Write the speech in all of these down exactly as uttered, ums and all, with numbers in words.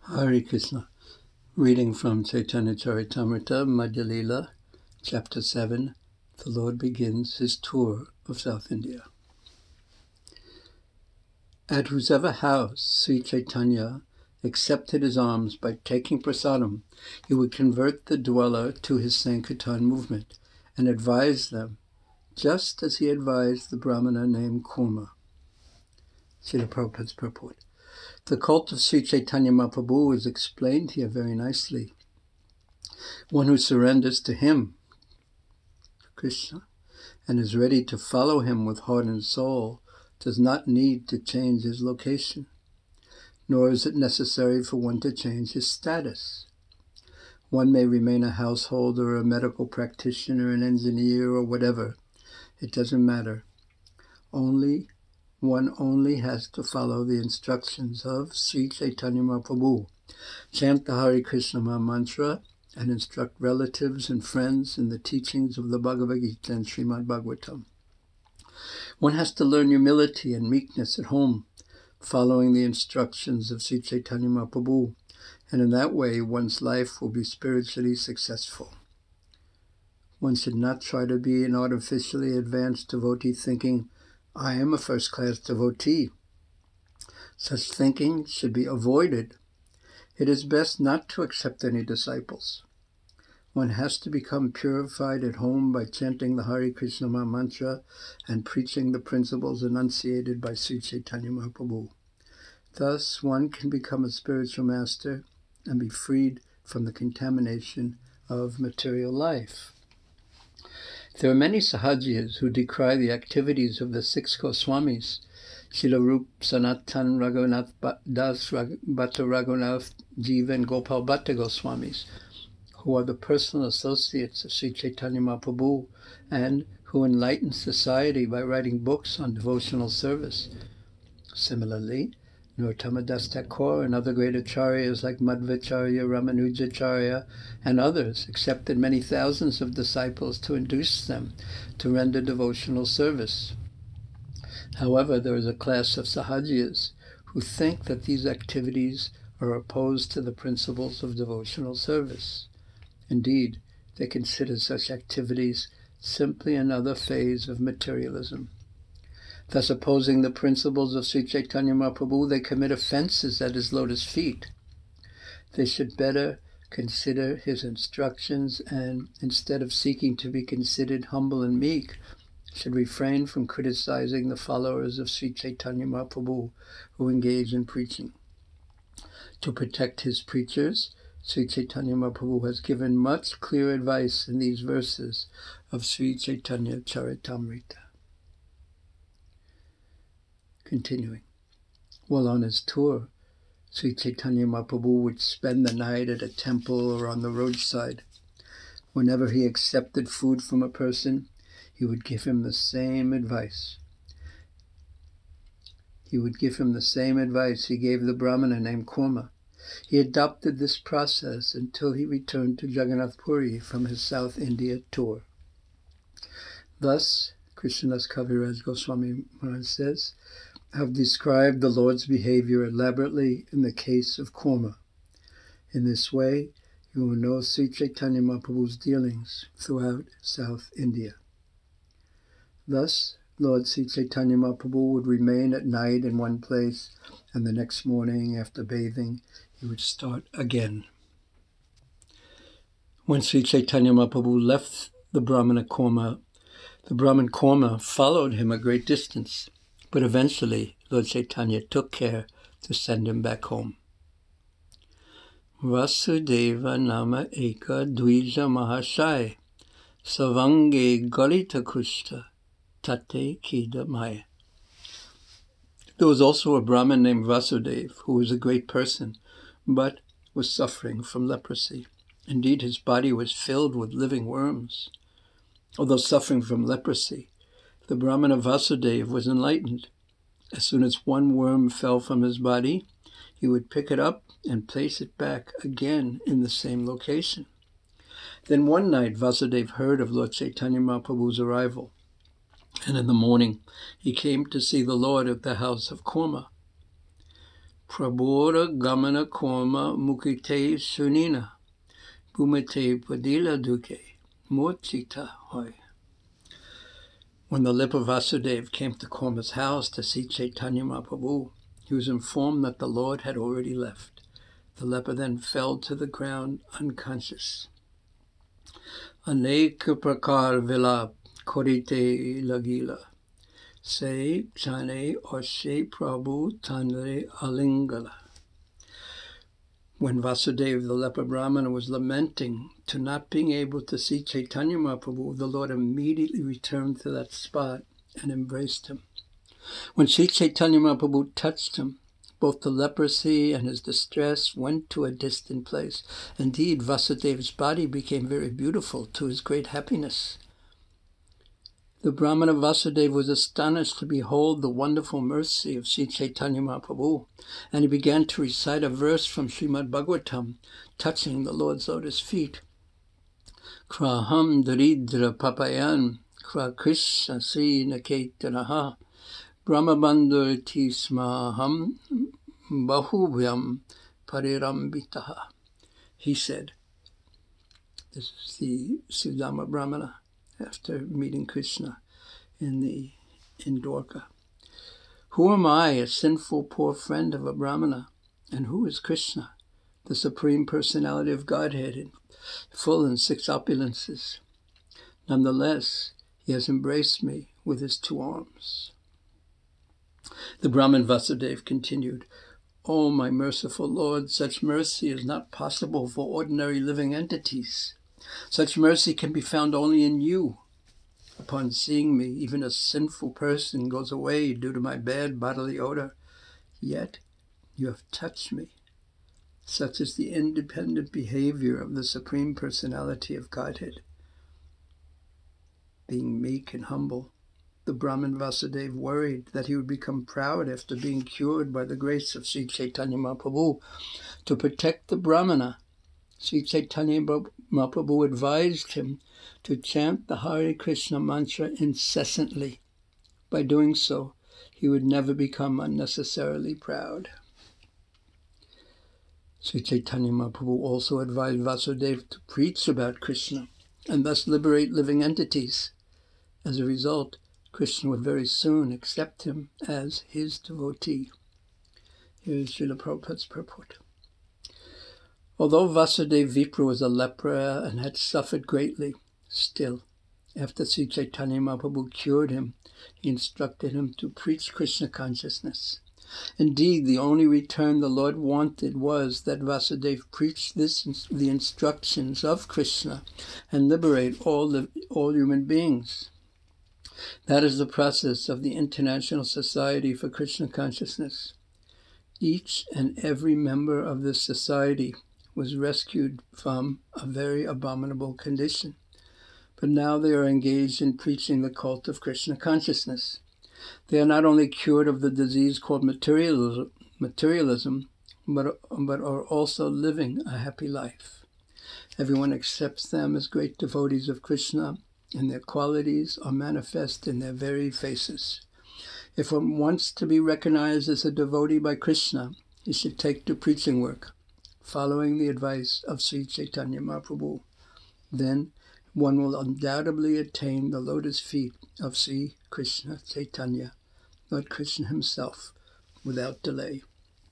Hare Krishna. Reading from Chaitanya Charitamrita, Madhya Lila, Chapter seven. The Lord begins his tour of South India. At whosever house Sri Chaitanya accepted his alms by taking prasadam, he would convert the dweller to his Sankirtan movement and advise them, just as he advised the Brahmana named Kurma. Srila Prabhupada's purport. The cult of Sri Chaitanya Mahaprabhu is explained here very nicely. One who surrenders to him, Krishna, and is ready to follow him with heart and soul, does not need to change his location, nor is it necessary for one to change his status. One may remain a householder, a medical practitioner, an engineer, or whatever. It doesn't matter. Only One only has to follow the instructions of Sri Chaitanya Mahaprabhu, chant the Hare Krishna Maha Mantra, and instruct relatives and friends in the teachings of the Bhagavad Gita and Srimad Bhagavatam. One has to learn humility and meekness at home, following the instructions of Sri Chaitanya Mahaprabhu, and in that way one's life will be spiritually successful. One should not try to be an artificially advanced devotee thinking, I am a first-class devotee. Such thinking should be avoided. It is best not to accept any disciples. One has to become purified at home by chanting the Hare Krishna Maha Mantra and preaching the principles enunciated by Sri Chaitanya Mahaprabhu. Thus, one can become a spiritual master and be freed from the contamination of material life. There are many Sahajiyas who decry the activities of the six Goswamis, Srila Rup, Sanatan, Raghunath Das, Bhatta Raghunath, Jiva, and Gopal Bhatta Goswamis, who are the personal associates of Sri Chaitanya Mahaprabhu and who enlighten society by writing books on devotional service. Similarly, Narottama Das Thakur and other great acharyas like Madhvacharya, Ramanujacharya, and others accepted many thousands of disciples to induce them to render devotional service. However, there is a class of Sahajiyas who think that these activities are opposed to the principles of devotional service. Indeed, they consider such activities simply another phase of materialism. Thus, opposing the principles of Sri Chaitanya Mahaprabhu, they commit offenses at his lotus feet. They should better consider his instructions and, instead of seeking to be considered humble and meek, should refrain from criticizing the followers of Sri Chaitanya Mahaprabhu who engage in preaching. To protect his preachers, Sri Chaitanya Mahaprabhu has given much clear advice in these verses of Sri Chaitanya Charitamrita. Continuing. While on his tour, Sri Chaitanya Mahaprabhu would spend the night at a temple or on the roadside. Whenever he accepted food from a person, he would give him the same advice. He would give him the same advice he gave the Brahmana named Kurma. He adopted this process until he returned to Jagannath Puri from his South India tour. Thus, Krishnadas Kaviraj Goswami Maharaj says, have described the Lord's behavior elaborately in the case of Kurma. In this way, you will know Sri Chaitanya Mahaprabhu's dealings throughout South India. Thus, Lord Sri Chaitanya Mahaprabhu would remain at night in one place, and the next morning, after bathing, he would start again. When Sri Chaitanya Mahaprabhu left the Brahmana Kurma, the Brahman Kurma followed him a great distance, but eventually Lord Chaitanya took care to send him back home. Vasudeva nama eka dvija mahashaya savange galita kushta tate kida maya. There was also a Brahmin named Vasudeva who was a great person, but was suffering from leprosy. Indeed, his body was filled with living worms. Although suffering from leprosy, the Brahmana Vasudeva was enlightened. As soon as one worm fell from his body, he would pick it up and place it back again in the same location. Then one night Vasudeva heard of Lord Chaitanya Mahaprabhu's arrival, and in the morning he came to see the Lord at the house of Kurma. Prabora Gamana Korma Mukite Sunina Bhumite Padila Duke Mochita Hoy. When the leper Vasudeva came to Korma's house to see Chaitanya Mahaprabhu, he was informed that the Lord had already left. The leper then fell to the ground unconscious. Aneka prakar vila korite lagila. Se chane oshe prabhu tanre alingala. When Vasudeva, the leper Brahmana, was lamenting to not being able to see Chaitanya Mahaprabhu, the Lord immediately returned to that spot and embraced him. When Sri Chaitanya Mahaprabhu touched him, both the leprosy and his distress went to a distant place. Indeed, Vasudeva's body became very beautiful to his great happiness. The Brahmana Vasudeva was astonished to behold the wonderful mercy of Sri Chaitanya Mahaprabhu, and he began to recite a verse from Srimad Bhagavatam, touching the Lord's lotus feet. Kraham daridra papayan, kra krishna sri naketanaha, brahmabandhu tismaham bahubhyam parirambitaha. He said, this is the Sudama Brahmana, after meeting Krishna in the in Dwarka. Who am I, a sinful poor friend of a Brahmana? And who is Krishna, the Supreme Personality of Godhead, full in six opulences? Nonetheless, he has embraced me with his two arms. The Brahmin Vasudeva continued, O my merciful Lord, such mercy is not possible for ordinary living entities. Such mercy can be found only in you. Upon seeing me, even a sinful person goes away due to my bad bodily odor. Yet you have touched me. Such is the independent behavior of the Supreme Personality of Godhead. Being meek and humble, the Brahmin Vasudeva worried that he would become proud after being cured by the grace of Sri Chaitanya Mahaprabhu. To protect the Brahmana, Sri Chaitanya Mahaprabhu advised him to chant the Hare Krishna mantra incessantly. By doing so, he would never become unnecessarily proud. Sri Chaitanya Mahaprabhu also advised Vasudeva to preach about Krishna and thus liberate living entities. As a result, Krishna would very soon accept him as his devotee. Here is Srila Prabhupada's purport. Although Vasudeva Vipra was a leper and had suffered greatly, still, after Sri Chaitanya Mahaprabhu cured him, he instructed him to preach Krishna consciousness. Indeed, the only return the Lord wanted was that Vasudeva preach this, the instructions of Krishna and liberate all, the, all human beings. That is the process of the International Society for Krishna Consciousness. Each and every member of this society was rescued from a very abominable condition. But now they are engaged in preaching the cult of Krishna consciousness. They are not only cured of the disease called materialism, materialism but, but are also living a happy life. Everyone accepts them as great devotees of Krishna, and their qualities are manifest in their very faces. If one wants to be recognized as a devotee by Krishna, he should take to preaching work, following the advice of Sri Chaitanya Mahaprabhu. Then one will undoubtedly attain the lotus feet of Sri Krishna Chaitanya, Lord Krishna himself, without delay.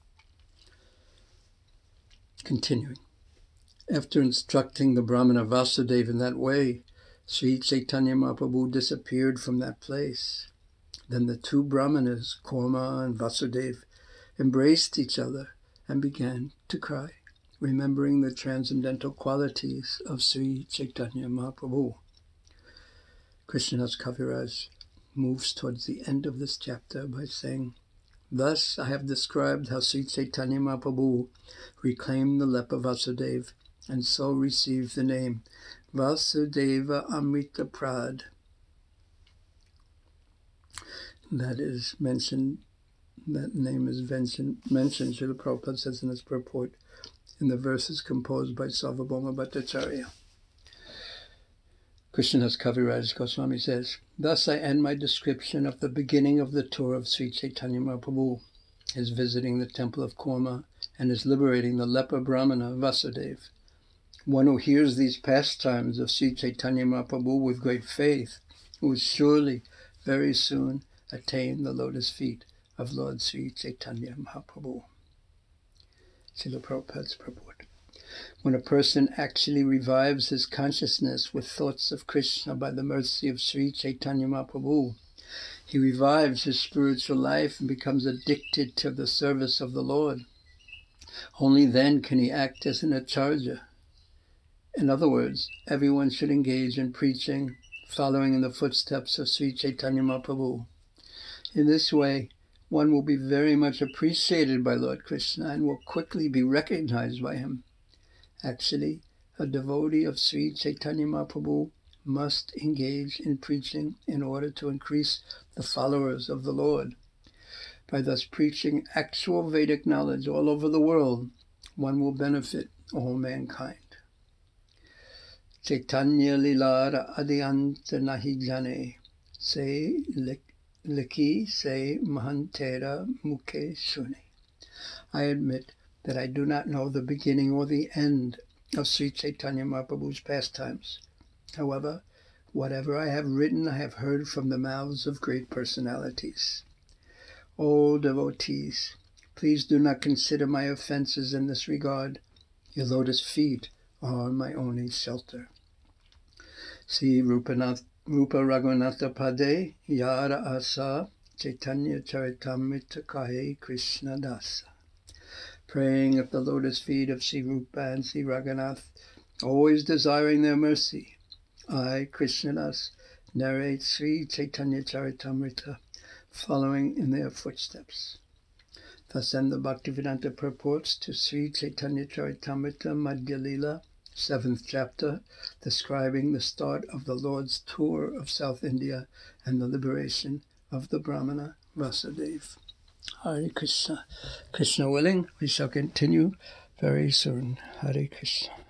Continuing. After instructing the Brahmana Vasudeva in that way, Sri Chaitanya Mahaprabhu disappeared from that place. Then the two Brahmanas, Korma and Vasudeva, embraced each other and began to cry, remembering the transcendental qualities of Sri Chaitanya Mahaprabhu. Krishnadas Kaviraj moves towards the end of this chapter by saying, Thus I have described how Sri Chaitanya Mahaprabhu reclaimed the leper Vasudeva and so received the name Vasudeva Amrita Prad. That is mentioned, that name is mentioned, mentioned Srila Prabhupada says in his purport, in the verses composed by Sarvabhauma Bhattacharya. Krishnadas Kaviraj Goswami says, Thus I end my description of the beginning of the tour of Sri Chaitanya Mahaprabhu. is visiting the temple of Kurma and is liberating the leper Brahmana Vasudeva. One who hears these pastimes of Sri Chaitanya Mahaprabhu with great faith will surely very soon attain the lotus feet of Lord Sri Chaitanya Mahaprabhu. Srila Prabhupada's purport. When a person actually revives his consciousness with thoughts of Krishna by the mercy of Sri Chaitanya Mahaprabhu, he revives his spiritual life and becomes addicted to the service of the Lord. Only then can he act as an acharya. In other words, everyone should engage in preaching, following in the footsteps of Sri Chaitanya Mahaprabhu. In this way, one will be very much appreciated by Lord Krishna and will quickly be recognized by him. Actually, a devotee of Sri Chaitanya Mahaprabhu must engage in preaching in order to increase the followers of the Lord. By thus preaching actual Vedic knowledge all over the world, one will benefit all mankind. Chaitanya Lilara Adhyanta Nahi Jane, Se Liki Se Mahantera Mukhe Sune. I admit that I do not know the beginning or the end of Sri Chaitanya Mahaprabhu's pastimes. However, whatever I have written, I have heard from the mouths of great personalities. O devotees, please do not consider my offenses in this regard. Your lotus feet are my only shelter. See Rupa, Rupa Raghunatha Pade, Yara Asa, Chaitanya Charitamrita Kahe Krishna Dasa. Praying at the lotus feet of Sri Rupa and Sri Raghunath, always desiring their mercy, I, Krishnadas, narrate Sri Chaitanya Charitamrita, following in their footsteps. Thus end the Bhaktivedanta purports to Sri Chaitanya Charitamrita Madhya Lila, seventh chapter, describing the start of the Lord's tour of South India and the liberation of the Brahmana Vasudeva. Hare Krishna. Krishna willing, we shall continue very soon. Hare Krishna.